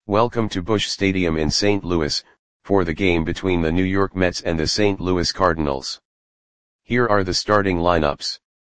Welcome to Busch Stadium in St. Louis, for the game between the New York Mets and the St. Louis Cardinals. Here are the starting lineups.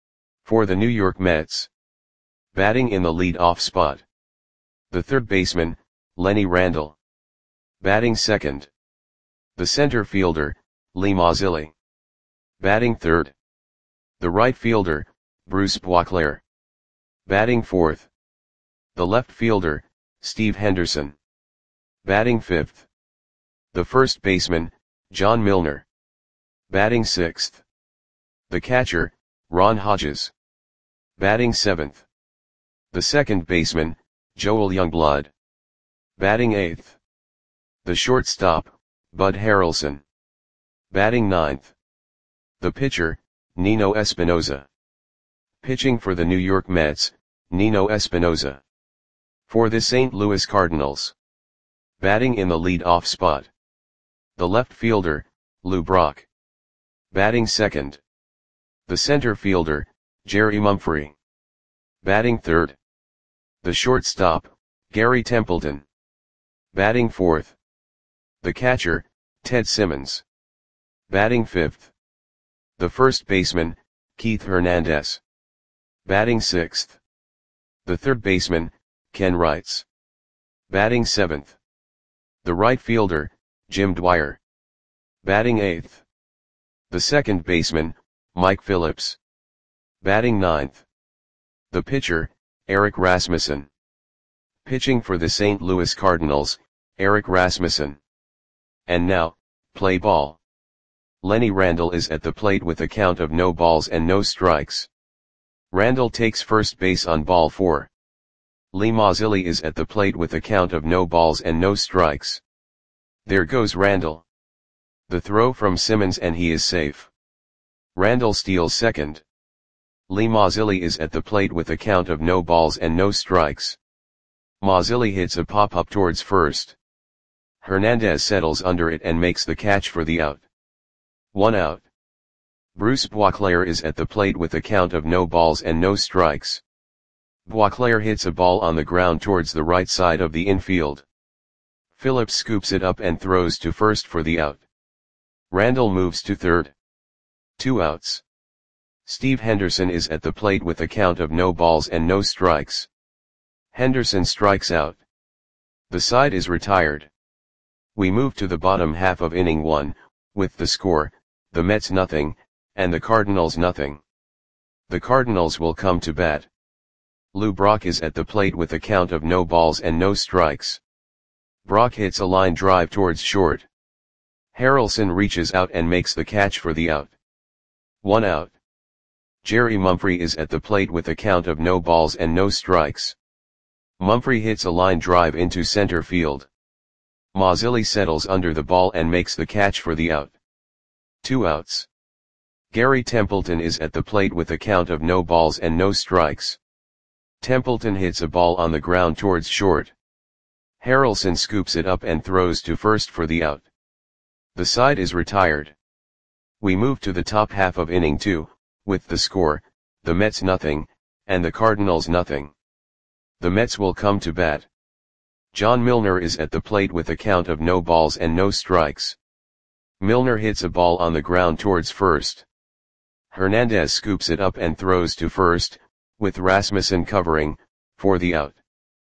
For the New York Mets. Batting in the lead-off spot. The third baseman, Lenny Randle. Batting second. The center fielder, Lee Mazzilli. Batting third. The right fielder, Bruce Boisclair. Batting fourth. The left fielder, Steve Henderson. Batting fifth. The first baseman, John Milner. Batting sixth. The catcher, Ron Hodges. Batting seventh. The second baseman, Joel Youngblood. Batting eighth. The shortstop, Bud Harrelson. Batting ninth. The pitcher, Nino Espinosa. Pitching for the New York Mets, Nino Espinosa. For the St. Louis Cardinals. Batting in the lead-off spot. The left fielder, Lou Brock. Batting second. The center fielder, Jerry Mumphrey. Batting third. The shortstop, Gary Templeton. Batting fourth. The catcher, Ted Simmons. Batting fifth. The first baseman, Keith Hernandez. Batting sixth. The third baseman, Ken Wrights. Batting seventh. The right fielder, Jim Dwyer. Batting eighth. The second baseman, Mike Phillips. Batting ninth. The pitcher, Eric Rasmussen. Pitching for the St. Louis Cardinals, Eric Rasmussen. And now, play ball. Lenny Randle is at the plate with a count of no balls and no strikes. Randle takes first base on ball 4. Lee Mazzilli is at the plate with a count of no balls and no strikes. There goes Randle. The throw from Simmons and he is safe. Randle steals second. Lee Mazzilli is at the plate with a count of no balls and no strikes. Mazzilli hits a pop-up towards first. Hernandez settles under it and makes the catch for the out. 1 out. Bruce Boisclair is at the plate with a count of no balls and no strikes. Boisclair hits a ball on the ground towards the right side of the infield. Phillips scoops it up and throws to first for the out. Randle moves to third. 2 outs. Steve Henderson is at the plate with a count of no balls and no strikes. Henderson strikes out. The side is retired. We move to the bottom half of inning 1, with the score, the Mets nothing, and the Cardinals nothing. The Cardinals will come to bat. Lou Brock is at the plate with a count of no balls and no strikes. Brock hits a line drive towards short. Harrelson reaches out and makes the catch for the out. 1 out. Jerry Mumphrey is at the plate with a count of no balls and no strikes. Mumphrey hits a line drive into center field. Mazzilli settles under the ball and makes the catch for the out. 2 outs. Gary Templeton is at the plate with a count of no balls and no strikes. Templeton hits a ball on the ground towards short. Harrelson scoops it up and throws to first for the out. The side is retired. We move to the top half of inning 2, with the score, the Mets nothing, and the Cardinals nothing. The Mets will come to bat. John Milner is at the plate with a count of no balls and no strikes. Milner hits a ball on the ground towards first. Hernandez scoops it up and throws to first, with Rasmussen covering, for the out.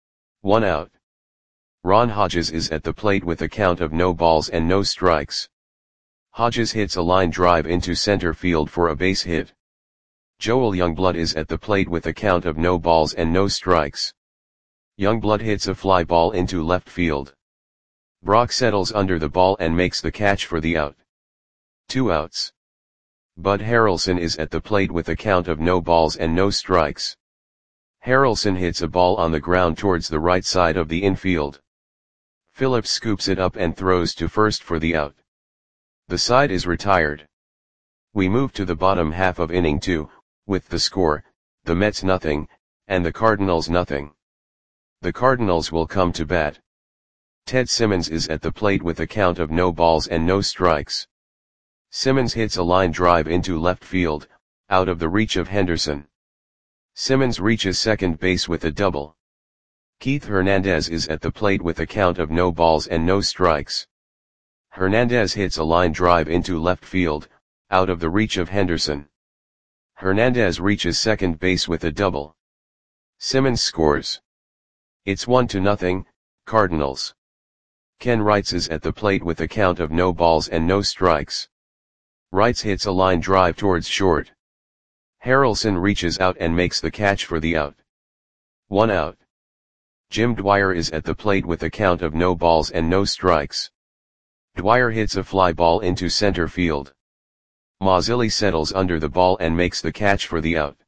1 out. Ron Hodges is at the plate with a count of no balls and no strikes. Hodges hits a line drive into center field for a base hit. Joel Youngblood is at the plate with a count of no balls and no strikes. Youngblood hits a fly ball into left field. Brock settles under the ball and makes the catch for the out. 2 outs. Bud Harrelson is at the plate with a count of no balls and no strikes. Harrelson hits a ball on the ground towards the right side of the infield. Phillips scoops it up and throws to first for the out. The side is retired. We move to the bottom half of inning 2, with the score, the Mets nothing, and the Cardinals nothing. The Cardinals will come to bat. Ted Simmons is at the plate with a count of no balls and no strikes. Simmons hits a line drive into left field, out of the reach of Henderson. Simmons reaches second base with a double. Keith Hernandez is at the plate with a count of no balls and no strikes. Hernandez hits a line drive into left field, out of the reach of Henderson. Hernandez reaches second base with a double. Simmons scores. It's 1-0, Cardinals. Ken Wrights is at the plate with a count of no balls and no strikes. Wrights hits a line drive towards short. Harrelson reaches out and makes the catch for the out. 1 out. Jim Dwyer is at the plate with a count of no balls and no strikes. Dwyer hits a fly ball into center field. Mazzilli settles under the ball and makes the catch for the out.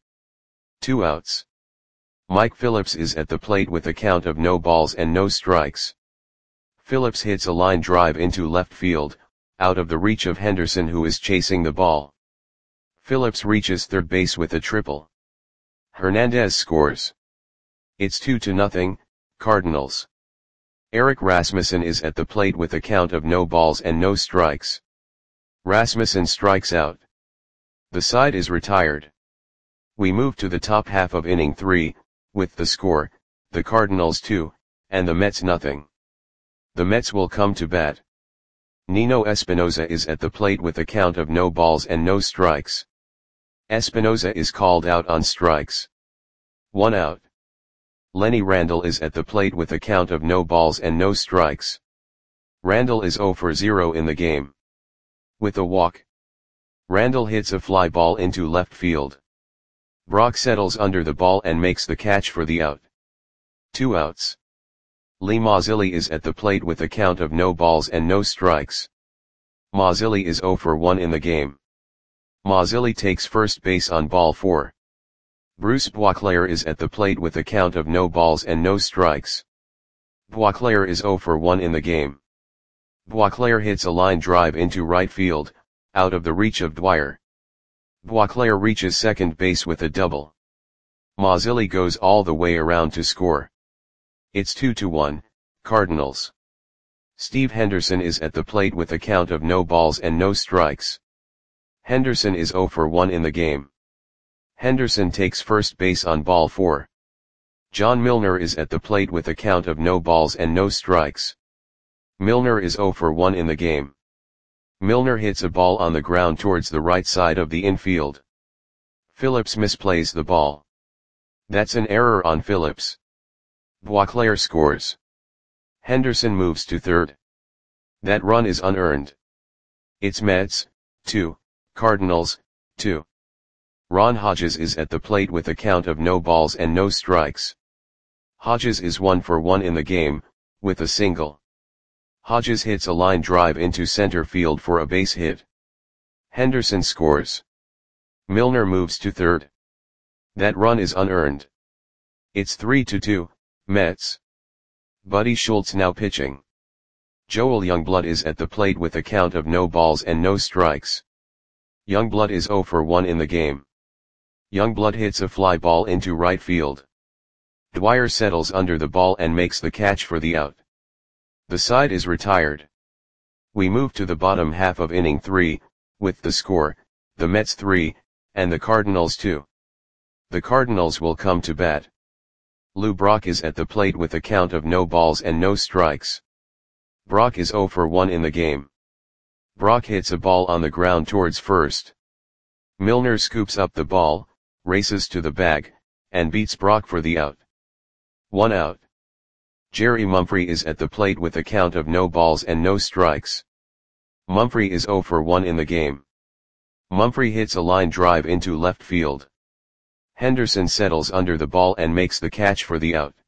2 outs. Mike Phillips is at the plate with a count of no balls and no strikes. Phillips hits a line drive into left field, out of the reach of Henderson, who is chasing the ball. Phillips reaches third base with a triple. Hernandez scores. It's 2-0, Cardinals. Eric Rasmussen is at the plate with a count of no balls and no strikes. Rasmussen strikes out. The side is retired. We move to the top half of inning 3, with the score, the Cardinals 2, and the Mets nothing. The Mets will come to bat. Nino Espinosa is at the plate with a count of no balls and no strikes. Espinosa is called out on strikes. 1 out. Lenny Randle is at the plate with a count of no balls and no strikes. Randle is 0 for 0 in the game. With a walk. Randle hits a fly ball into left field. Brock settles under the ball and makes the catch for the out. 2 outs. Lee Mazzilli is at the plate with a count of no balls and no strikes. Mazzilli is 0 for 1 in the game. Mazzilli takes first base on ball 4. Bruce Boisclair is at the plate with a count of no balls and no strikes. Boisclair is 0 for 1 in the game. Boisclair hits a line drive into right field, out of the reach of Dwyer. Boisclair reaches second base with a double. Mazzilli goes all the way around to score. It's 2-1, Cardinals. Steve Henderson is at the plate with a count of no balls and no strikes. Henderson is 0 for 1 in the game. Henderson takes first base on ball 4. John Milner is at the plate with a count of no balls and no strikes. Milner is 0 for 1 in the game. Milner hits a ball on the ground towards the right side of the infield. Phillips misplays the ball. That's an error on Phillips. Boisclair scores. Henderson moves to third. That run is unearned. It's Mets, 2, Cardinals, 2. Ron Hodges is at the plate with a count of no balls and no strikes. Hodges is 1 for 1 in the game, with a single. Hodges hits a line drive into center field for a base hit. Henderson scores. Milner moves to third. That run is unearned. It's 3-2, Mets. Buddy Schultz now pitching. Joel Youngblood is at the plate with a count of no balls and no strikes. Youngblood is 0 for 1 in the game. Youngblood hits a fly ball into right field. Dwyer settles under the ball and makes the catch for the out. The side is retired. We move to the bottom half of inning 3, with the score, the Mets 3, and the Cardinals 2. The Cardinals will come to bat. Lou Brock is at the plate with a count of no balls and no strikes. Brock is 0 for 1 in the game. Brock hits a ball on the ground towards first. Milner scoops up the ball, races to the bag, and beats Brock for the out. 1 out. Jerry Mumphrey is at the plate with a count of no balls and no strikes. Mumphrey is 0 for 1 in the game. Mumphrey hits a line drive into left field. Henderson settles under the ball and makes the catch for the out.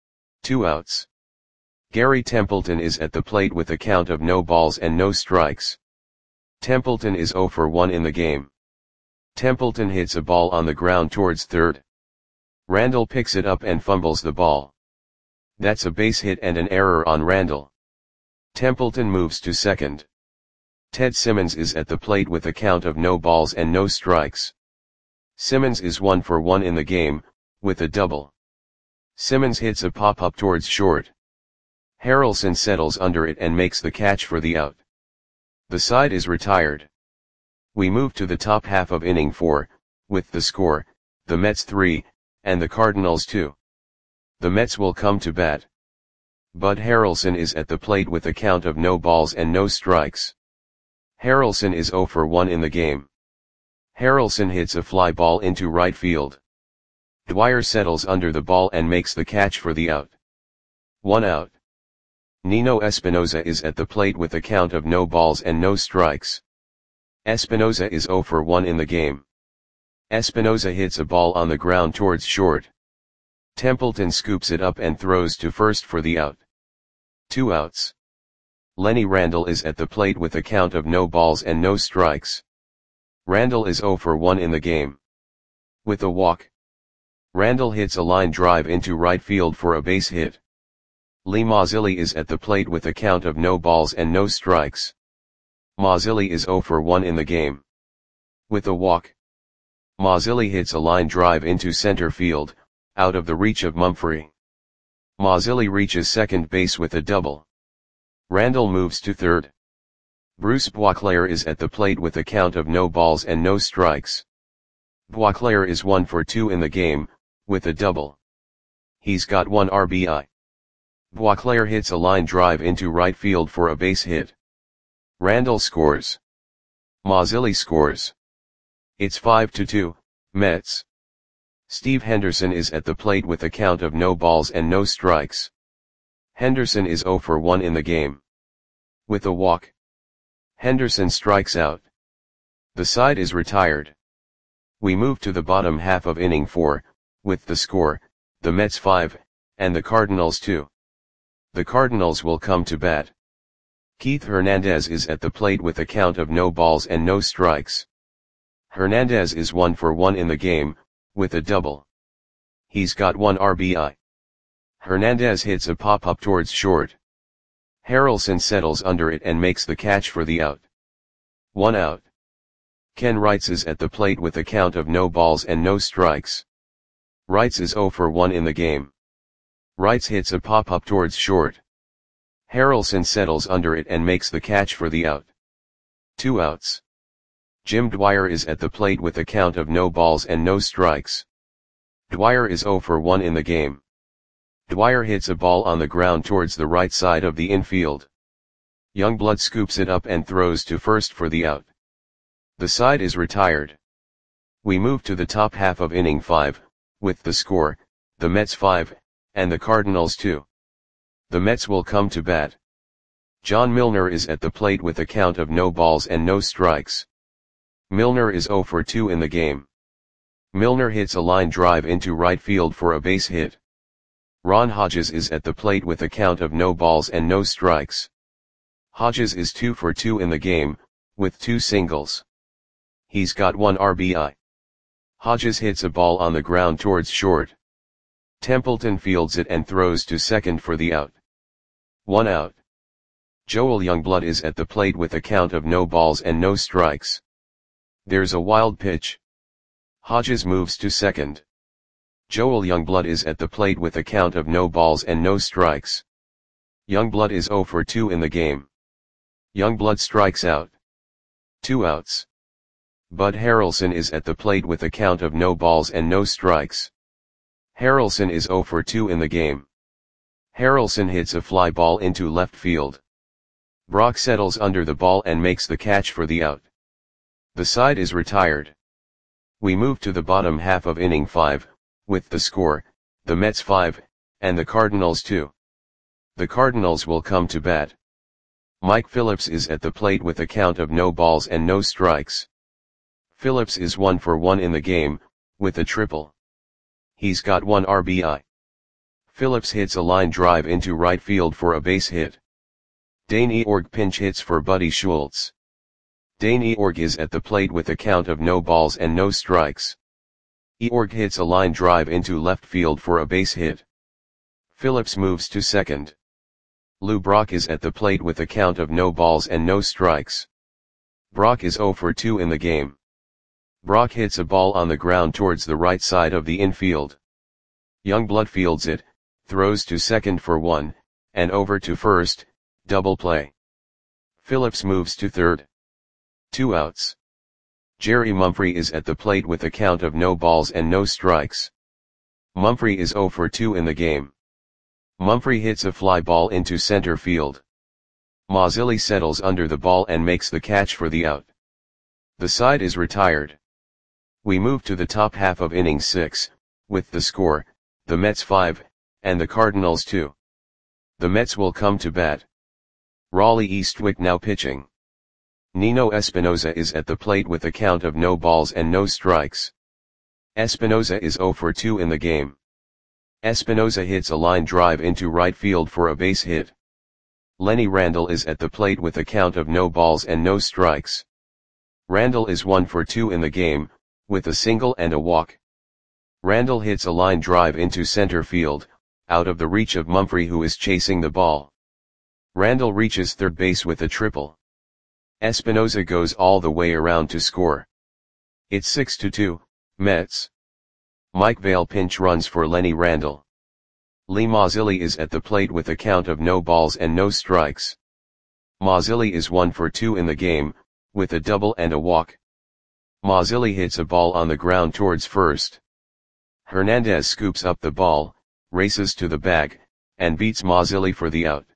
2 outs. Gary Templeton is at the plate with a count of no balls and no strikes. Templeton is 0 for 1 in the game. Templeton hits a ball on the ground towards third. Randle picks it up and fumbles the ball. That's a base hit and an error on Randle. Templeton moves to second. Ted Simmons is at the plate with a count of no balls and no strikes. Simmons is 1 for 1 in the game, with a double. Simmons hits a pop-up towards short. Harrelson settles under it and makes the catch for the out. The side is retired. We move to the top half of inning 4, with the score, the Mets 3, and the Cardinals 2. The Mets will come to bat. Bud Harrelson is at the plate with a count of no balls and no strikes. Harrelson is 0 for 1 in the game. Harrelson hits a fly ball into right field. Dwyer settles under the ball and makes the catch for the out. 1 out. Nino Espinosa is at the plate with a count of no balls and no strikes. Espinosa is 0 for 1 in the game. Espinosa hits a ball on the ground towards short. Templeton scoops it up and throws to first for the out. 2 outs. Lenny Randle is at the plate with a count of no balls and no strikes. Randle is 0 for 1 in the game. With a walk. Randle hits a line drive into right field for a base hit. Lee Mazzilli is at the plate with a count of no balls and no strikes. Mazzilli is 0 for 1 in the game. With a walk. Mazzilli hits a line drive into center field, out of the reach of Mumphrey. Mazzilli reaches second base with a double. Randle moves to third. Bruce Boisclair is at the plate with a count of no balls and no strikes. Boisclair is 1 for 2 in the game, with a double. He's got 1 RBI. Boisclair hits a line drive into right field for a base hit. Randle scores. Mazzilli scores. It's 5-2, Mets. Steve Henderson is at the plate with a count of no balls and no strikes. Henderson is 0 for 1 in the game. With a walk. Henderson strikes out. The side is retired. We move to the bottom half of inning 4, with the score, the Mets 5, and the Cardinals 2. The Cardinals will come to bat. Keith Hernandez is at the plate with a count of no balls and no strikes. Hernandez is 1 for 1 in the game, with a double. He's got 1 RBI. Hernandez hits a pop-up towards short. Harrelson settles under it and makes the catch for the out. 1 out. Ken Wrights is at the plate with a count of no balls and no strikes. Wrights is 0 for 1 in the game. Wrights hits a pop-up towards short. Harrelson settles under it and makes the catch for the out. 2 outs. Jim Dwyer is at the plate with a count of no balls and no strikes. Dwyer is 0 for 1 in the game. Dwyer hits a ball on the ground towards the right side of the infield. Youngblood scoops it up and throws to first for the out. The side is retired. We move to the top half of inning 5, with the score, the Mets 5, and the Cardinals 2. The Mets will come to bat. John Milner is at the plate with a count of no balls and no strikes. Milner is 0 for 2 in the game. Milner hits a line drive into right field for a base hit. Ron Hodges is at the plate with a count of no balls and no strikes. Hodges is 2 for 2 in the game, with 2 singles. He's got 1 RBI. Hodges hits a ball on the ground towards short. Templeton fields it and throws to second for the out. 1 out. Joel Youngblood is at the plate with a count of no balls and no strikes. There's a wild pitch. Hodges moves to second. Joel Youngblood is at the plate with a count of no balls and no strikes. Youngblood is 0 for 2 in the game. Youngblood strikes out. 2 outs. Bud Harrelson is at the plate with a count of no balls and no strikes. Harrelson is 0 for 2 in the game. Harrelson hits a fly ball into left field. Brock settles under the ball and makes the catch for the out. The side is retired. We move to the bottom half of inning 5, with the score, the Mets 5, and the Cardinals 2. The Cardinals will come to bat. Mike Phillips is at the plate with a count of no balls and no strikes. Phillips is 1 for 1 in the game, with a triple. He's got 1 RBI. Phillips hits a line drive into right field for a base hit. Dane Eorg pinch hits for Buddy Schultz. Dane Eorg is at the plate with a count of no balls and no strikes. Eorg hits a line drive into left field for a base hit. Phillips moves to second. Lou Brock is at the plate with a count of no balls and no strikes. Brock is 0 for 2 in the game. Brock hits a ball on the ground towards the right side of the infield. Youngblood fields it, throws to second for 1, and over to first, double play. Phillips moves to third. 2 outs. Jerry Mumphrey is at the plate with a count of no balls and no strikes. Mumphrey is 0 for 2 in the game. Mumphrey hits a fly ball into center field. Mazzilli settles under the ball and makes the catch for the out. The side is retired. We move to the top half of inning 6, with the score, the Mets 5, and the Cardinals 2. The Mets will come to bat. Raleigh Eastwick now pitching. Nino Espinosa is at the plate with a count of no balls and no strikes. Espinosa is 0 for 2 in the game. Espinosa hits a line drive into right field for a base hit. Lenny Randle is at the plate with a count of no balls and no strikes. Randle is 1 for 2 in the game, with a single and a walk. Randle hits a line drive into center field, out of the reach of Mumphrey, who is chasing the ball. Randle reaches third base with a triple. Espinosa goes all the way around to score. It's 6-2, Mets. Mike Vail pinch runs for Lenny Randle. Lee Mazzilli is at the plate with a count of no balls and no strikes. Mazzilli is 1 for 2 in the game, with a double and a walk. Mazzilli hits a ball on the ground towards first. Hernandez scoops up the ball, races to the bag, and beats Mazzilli for the out.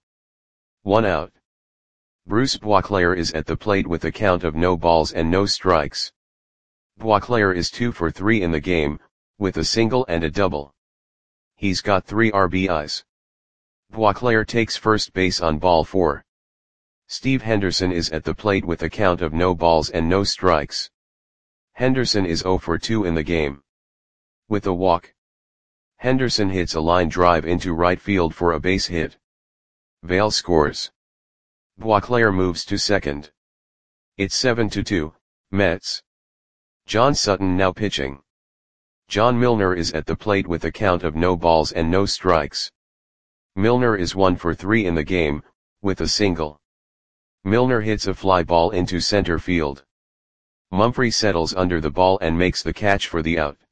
1 out. Bruce Boisclair is at the plate with a count of no balls and no strikes. Boisclair is 2 for 3 in the game, with a single and a double. He's got 3 RBIs. Boisclair takes first base on ball 4. Steve Henderson is at the plate with a count of no balls and no strikes. Henderson is 0 for 2 in the game. With a walk. Henderson hits a line drive into right field for a base hit. Vail scores. Boisclair moves to second. It's 7-2, Mets. John Sutton now pitching. John Milner is at the plate with a count of no balls and no strikes. Milner is 1 for 3 in the game, with a single. Milner hits a fly ball into center field. Mumphrey settles under the ball and makes the catch for the out.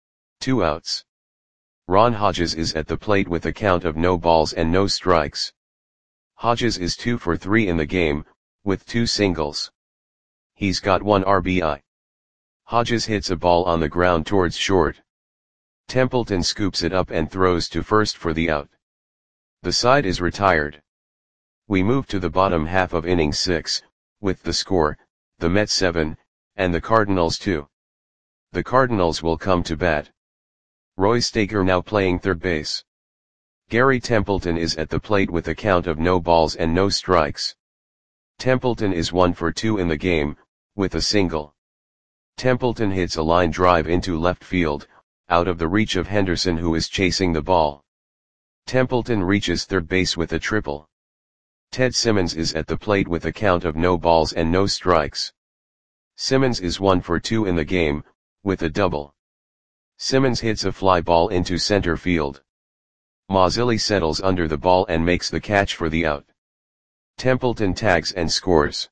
2 outs. Ron Hodges is at the plate with a count of no balls and no strikes. Hodges is 2 for 3 in the game, with 2 singles. He's got 1 RBI. Hodges hits a ball on the ground towards short. Templeton scoops it up and throws to first for the out. The side is retired. We move to the bottom half of inning 6, with the score, the Mets 7, and the Cardinals 2. The Cardinals will come to bat. Roy Staker now playing third base. Gary Templeton is at the plate with a count of no balls and no strikes. Templeton is 1 for 2 in the game, with a single. Templeton hits a line drive into left field, out of the reach of Henderson, who is chasing the ball. Templeton reaches third base with a triple. Ted Simmons is at the plate with a count of no balls and no strikes. Simmons is 1 for 2 in the game, with a double. Simmons hits a fly ball into center field. Mazzilli settles under the ball and makes the catch for the out. Templeton tags and scores.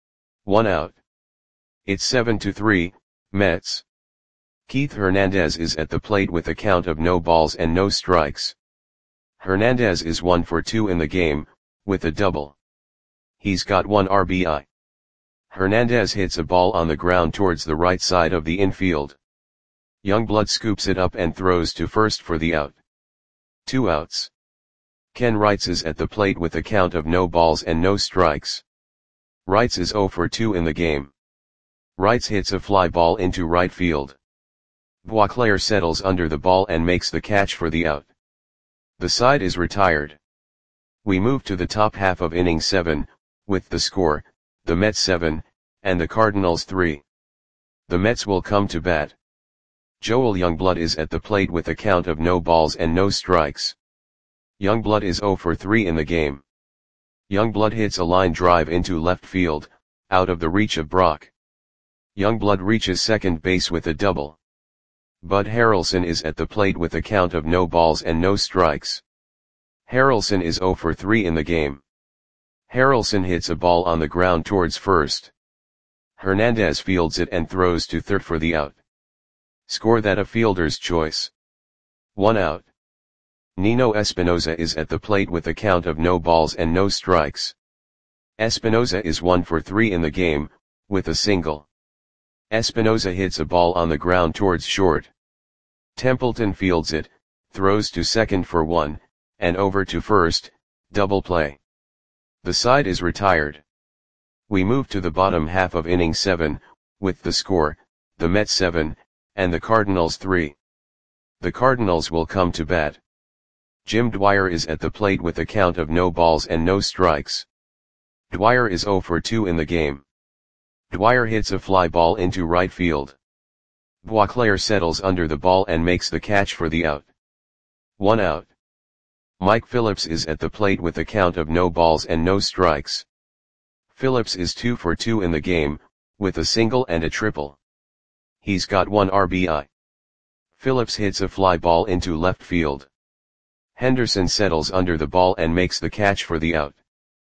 1 out. It's 7-3, Mets. Keith Hernandez is at the plate with a count of no balls and no strikes. Hernandez is 1 for 2 in the game, with a double. He's got 1 RBI. Hernandez hits a ball on the ground towards the right side of the infield. Youngblood scoops it up and throws to first for the out. 2 outs. Ken Wrights is at the plate with a count of no balls and no strikes. Wrights is 0 for 2 in the game. Wrights hits a fly ball into right field. Boisclair settles under the ball and makes the catch for the out. The side is retired. We move to the top half of inning 7, with the score, the Mets 7, and the Cardinals 3. The Mets will come to bat. Joel Youngblood is at the plate with a count of no balls and no strikes. Youngblood is 0 for 3 in the game. Youngblood hits a line drive into left field, out of the reach of Brock. Youngblood reaches second base with a double. Bud Harrelson is at the plate with a count of no balls and no strikes. Harrelson is 0 for 3 in the game. Harrelson hits a ball on the ground towards first. Hernandez fields it and throws to third for the out. Score that a fielder's choice. 1 out. Nino Espinosa is at the plate with a count of no balls and no strikes. Espinosa is 1 for 3 in the game, with a single. Espinosa hits a ball on the ground towards short. Templeton fields it, throws to second for 1, and over to first, double play. The side is retired. We move to the bottom half of inning 7, with the score, the Mets 7, and the Cardinals 3. The Cardinals will come to bat. Jim Dwyer is at the plate with a count of no balls and no strikes. Dwyer is 0 for 2 in the game. Dwyer hits a fly ball into right field. Boisclair settles under the ball and makes the catch for the out. 1 out. Mike Phillips is at the plate with a count of no balls and no strikes. Phillips is 2 for 2 in the game, with a single and a triple. He's got 1 RBI. Phillips hits a fly ball into left field. Henderson settles under the ball and makes the catch for the out.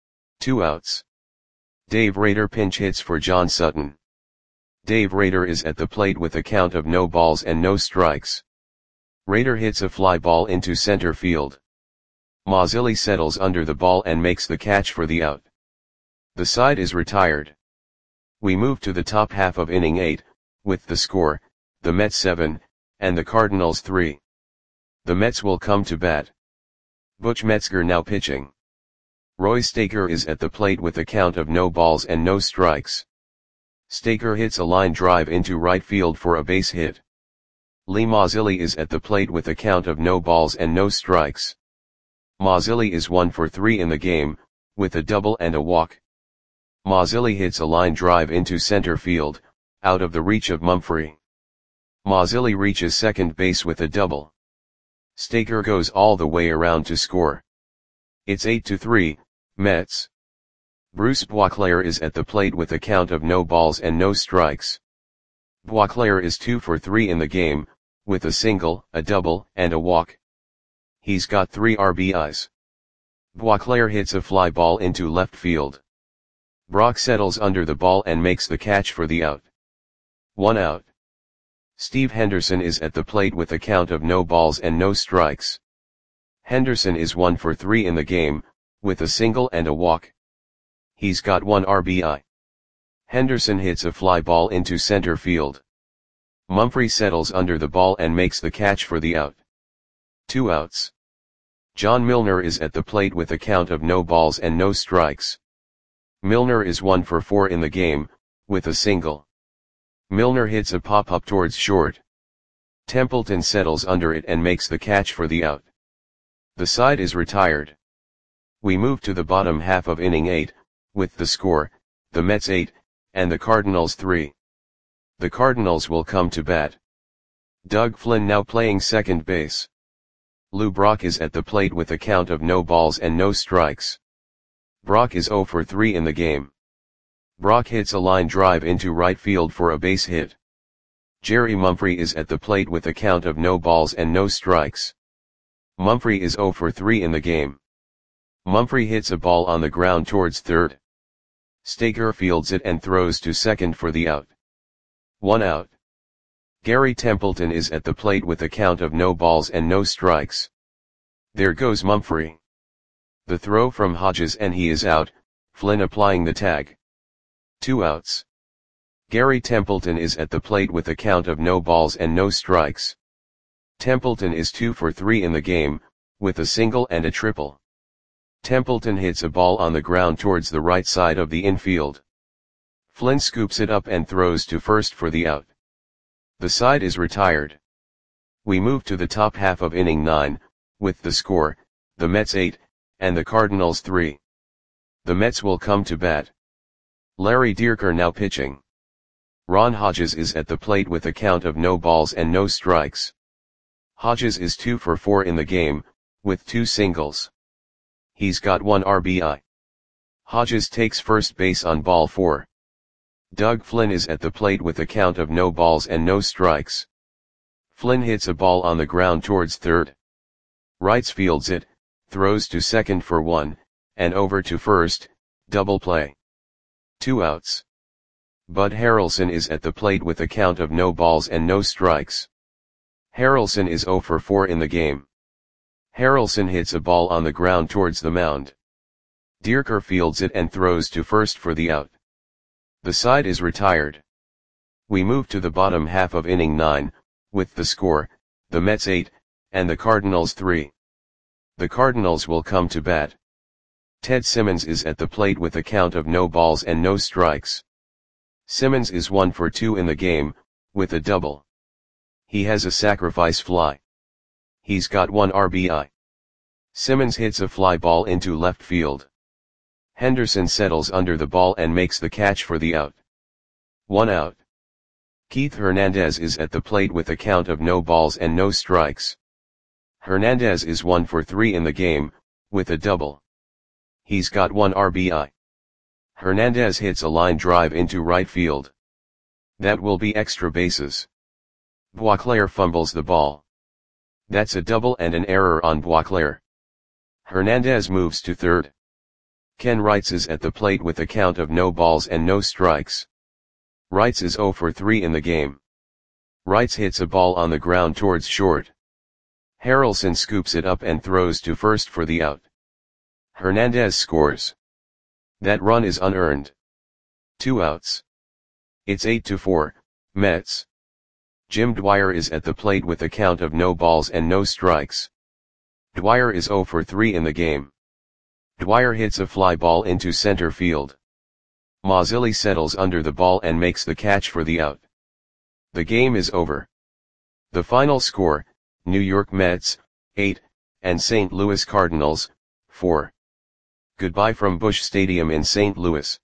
2 outs. Dave Rader pinch hits for John Sutton. Dave Rader is at the plate with a count of no balls and no strikes. Rader hits a fly ball into center field. Mazzilli settles under the ball and makes the catch for the out. The side is retired. We move to the top half of inning 8, with the score, the Mets 7, and the Cardinals 3. The Mets will come to bat. Butch Metzger now pitching. Roy Staker is at the plate with a count of no balls and no strikes. Staker hits a line drive into right field for a base hit. Lee Mazzilli is at the plate with a count of no balls and no strikes. Mazzilli is 1 for 3 in the game, with a double and a walk. Mazzilli hits a line drive into center field, out of the reach of Mumphrey. Mazzilli reaches second base with a double. Staker goes all the way around to score. It's 8-3, Mets. Bruce Boisclair is at the plate with a count of no balls and no strikes. Boisclair is 2 for 3 in the game, with a single, a double, and a walk. He's got 3 RBIs. Boisclair hits a fly ball into left field. Brock settles under the ball and makes the catch for the out. 1 out. Steve Henderson is at the plate with a count of no balls and no strikes. Henderson is 1 for 3 in the game, with a single and a walk. He's got 1 RBI. Henderson hits a fly ball into center field. Mumphrey settles under the ball and makes the catch for the out. 2 outs. John Milner is at the plate with a count of no balls and no strikes. Milner is 1 for 4 in the game, with a single. Milner hits a pop-up towards short. Templeton settles under it and makes the catch for the out. The side is retired. We move to the bottom half of inning 8, with the score, the Mets 8, and the Cardinals 3. The Cardinals will come to bat. Doug Flynn now playing second base. Lou Brock is at the plate with a count of no balls and no strikes. Brock is 0 for 3 in the game. Brock hits a line drive into right field for a base hit. Jerry Mumphrey is at the plate with a count of no balls and no strikes. Mumphrey is 0 for 3 in the game. Mumphrey hits a ball on the ground towards third. Staker fields it and throws to second for the out. 1 out. Gary Templeton is at the plate with a count of no balls and no strikes. There goes Mumphrey. The throw from Hodges and he is out, Flynn applying the tag. 2 outs. Gary Templeton is at the plate with a count of no balls and no strikes. Templeton is 2 for 3 in the game, with a single and a triple. Templeton hits a ball on the ground towards the right side of the infield. Flynn scoops it up and throws to first for the out. The side is retired. We move to the top half of inning 9, with the score, the Mets 8, and the Cardinals 3. The Mets will come to bat. Larry Dierker now pitching. Ron Hodges is at the plate with a count of no balls and no strikes. Hodges is 2 for 4 in the game, with 2 singles. He's got 1 RBI. Hodges takes first base on ball 4. Doug Flynn is at the plate with a count of no balls and no strikes. Flynn hits a ball on the ground towards third. Wrights fields it, throws to second for 1, and over to first, double play. 2 outs. Bud Harrelson is at the plate with a count of no balls and no strikes. Harrelson is 0 for 4 in the game. Harrelson hits a ball on the ground towards the mound. Dierker fields it and throws to first for the out. The side is retired. We move to the bottom half of inning 9, with the score, the Mets 8, and the Cardinals 3. The Cardinals will come to bat. Ted Simmons is at the plate with a count of no balls and no strikes. Simmons is 1 for 2 in the game, with a double. He has a sacrifice fly. He's got 1 RBI. Simmons hits a fly ball into left field. Henderson settles under the ball and makes the catch for the out. 1 out. Keith Hernandez is at the plate with a count of no balls and no strikes. Hernandez is 1 for 3 in the game, with a double. He's got 1 RBI. Hernandez hits a line drive into right field. That will be extra bases. Boisclair fumbles the ball. That's a double and an error on Boisclair. Hernandez moves to third. Ken Wrights is at the plate with a count of no balls and no strikes. Wrights is 0 for 3 in the game. Wrights hits a ball on the ground towards short. Harrelson scoops it up and throws to first for the out. Hernandez scores. That run is unearned. 2 outs. It's 8-4, Mets. Jim Dwyer is at the plate with a count of no balls and no strikes. Dwyer is 0 for 3 in the game. Dwyer hits a fly ball into center field. Mazzilli settles under the ball and makes the catch for the out. The game is over. The final score, New York Mets, 8, and St. Louis Cardinals, 4. Goodbye from Busch Stadium in St. Louis.